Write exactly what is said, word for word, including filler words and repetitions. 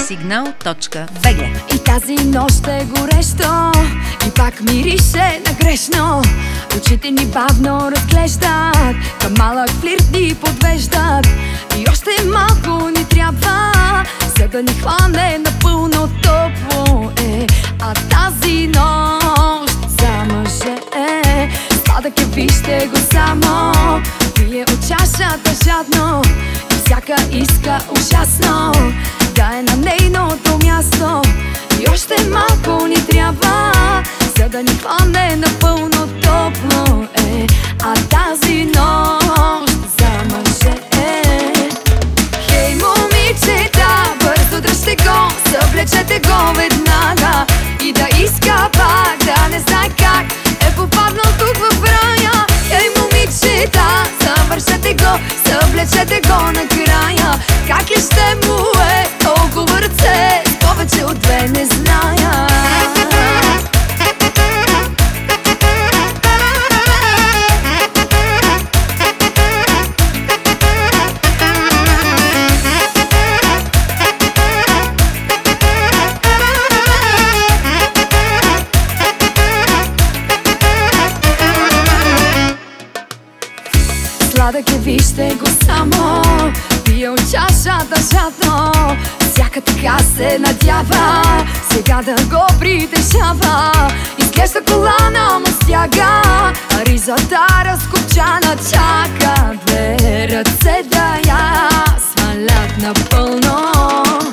сигнал точка би джи. И тази нощ е горещо и пак мирише на грешно. Очите ни бавно разглеждат, към малък флирт ни подвеждат. И още малко ни трябва, за да ни хване напълно топло е. А тази нощ за мъже е сладък е, вижте го само. Пие от чашата жадно и всяка иска ужасно да е на нейното място. И още малко ни трябва, за да ни хване напълно топло е. А тази нощ за мъже е. Хей, момичета, бързо дръжте го, съвлечете го веднага и да иска пак, да не знае как е попаднал тук в рая. Хей, момичета, завършете го, съвлечете го накрая. Как ли ще му е толкова ръце, с повече от две не зная. Сладък е, вижте го само, пие от чашата жадно. Всяка така се надява, сега да го притежава. Изглежда колана му стяга, а ризата разкопчана чака две ръце да я свалят напълно.